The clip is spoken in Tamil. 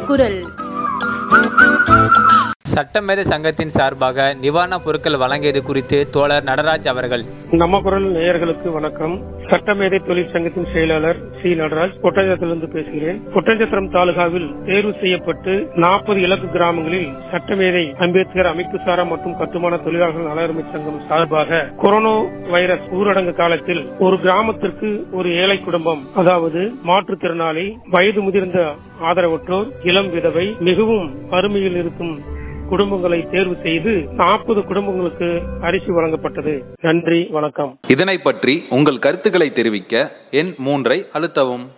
குரல். சட்டமேதை சங்கத்தின் சார்பாக நிவாரணப் பொருட்கள் வழங்கியது குறித்து தோழர் நடராஜ் அவர்கள். நம்ம குரல் நேயர்களுக்கு வணக்கம். சட்டமேதை தொழிற்சங்கத்தின் செயலாளர் சி நடராஜ் ஒட்டஞ்சத்திலிருந்து பேசுகிறேன். ஒட்டஞ்சத்திரம் தாலுகாவில் தேர்வு செய்யப்பட்டு 40 இலக்கு கிராமங்களில் சட்டமேதை அம்பேத்கர் அமைப்பு சாரா மற்றும் கட்டுமான தொழிலாளர்கள் நலனுரிமை சங்கம் சார்பாக கொரோனா வைரஸ் ஊரடங்கு காலத்தில் ஒரு கிராமத்திற்கு ஒரு ஏழை குடும்பம், அதாவது மாற்றுத்திறனாளி, வயது முதிர்ந்த ஆதரவற்றோர், இளம் விதவை, மிகவும் வறுமையில் இருக்கும் குடும்பங்களை தேர்வு செய்து 40 குடும்பங்களுக்கு அரிசி வழங்கப்பட்டது. நன்றி, வணக்கம். இதனை பற்றி உங்கள் கருத்துக்களை தெரிவிக்க எண் 3 அழுத்தவும்.